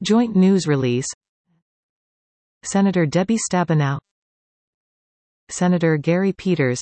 Joint news release. Senator Debbie Stabenow, Senator Gary Peters.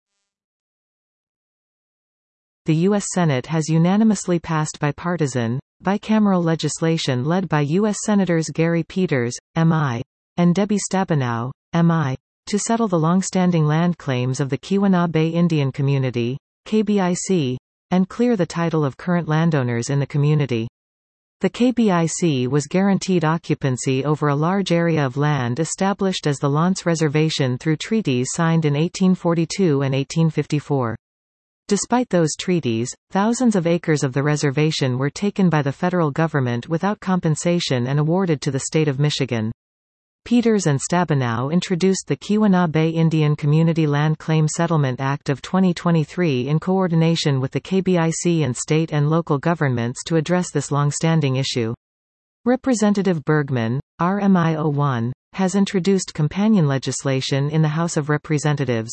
The U.S. Senate has unanimously passed bipartisan, bicameral legislation led by U.S. Senators Gary Peters, M.I., and Debbie Stabenow, M.I., to settle the long-standing land claims of the Keweenaw Bay Indian Community, KBIC, and clear the title of current landowners in the community. The KBIC was guaranteed occupancy over a large area of land established as the L'Anse Reservation through treaties signed in 1842 and 1854. Despite those treaties, thousands of acres of the reservation were taken by the federal government without compensation and awarded to the state of Michigan. Peters and Stabenow introduced the Keweenaw Bay Indian Community Land Claim Settlement Act of 2023 in coordination with the KBIC and state and local governments to address this long-standing issue. Representative Bergman, RMI 01, has introduced companion legislation in the House of Representatives.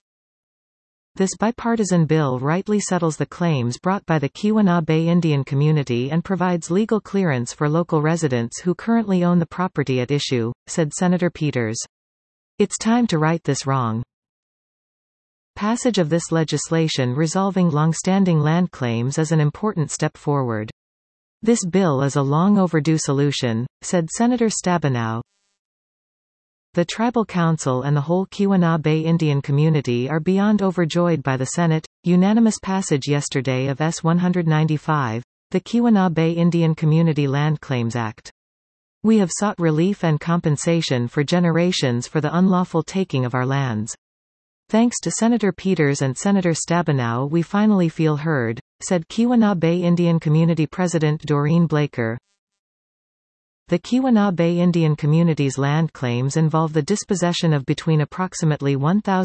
This bipartisan bill rightly settles the claims brought by the Keweenaw Bay Indian community and provides legal clearance for local residents who currently own the property at issue, said Senator Peters. It's time to right this wrong. Passage of this legislation resolving long-standing land claims is an important step forward. This bill is a long overdue solution, said Senator Stabenow. The Tribal Council and the whole Keweenaw Bay Indian community are beyond overjoyed by the Senate unanimous passage yesterday of S-195, the Keweenaw Bay Indian Community Land Claims Act. We have sought relief and compensation for generations for the unlawful taking of our lands. Thanks to Senator Peters and Senator Stabenow we finally feel heard, said Keweenaw Bay Indian Community President Doreen Blaker. The Keweenaw Bay Indian community's land claims involve the dispossession of between approximately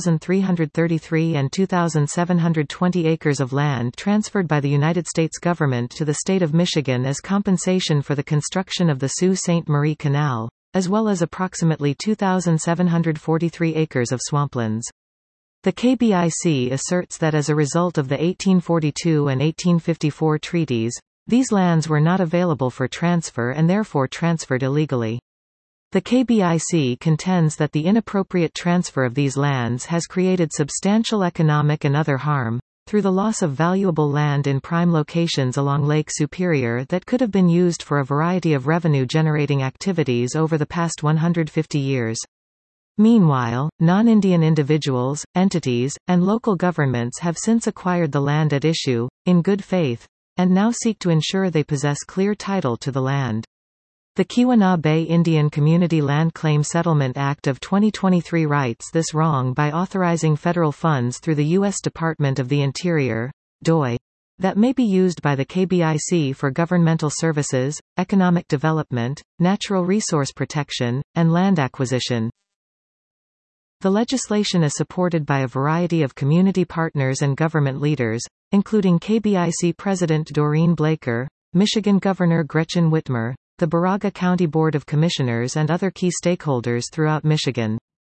1,333 and 2,720 acres of land transferred by the United States government to the state of Michigan as compensation for the construction of the Sault Ste. Marie Canal, as well as approximately 2,743 acres of swamplands. The KBIC asserts that as a result of the 1842 and 1854 treaties, these lands were not available for transfer and therefore transferred illegally. The KBIC contends that the inappropriate transfer of these lands has created substantial economic and other harm, through the loss of valuable land in prime locations along Lake Superior that could have been used for a variety of revenue-generating activities over the past 150 years. Meanwhile, non-Indian individuals, entities, and local governments have since acquired the land at issue, in good faith, and now seek to ensure they possess clear title to the land. The Keweenaw Bay Indian Community Land Claim Settlement Act of 2023 rights this wrong by authorizing federal funds through the U.S. Department of the Interior, DOI, that may be used by the KBIC for governmental services, economic development, natural resource protection, and land acquisition. The legislation is supported by a variety of community partners and government leaders, including KBIC President Doreen Blaker, Michigan Governor Gretchen Whitmer, the Baraga County Board of Commissioners and other key stakeholders throughout Michigan.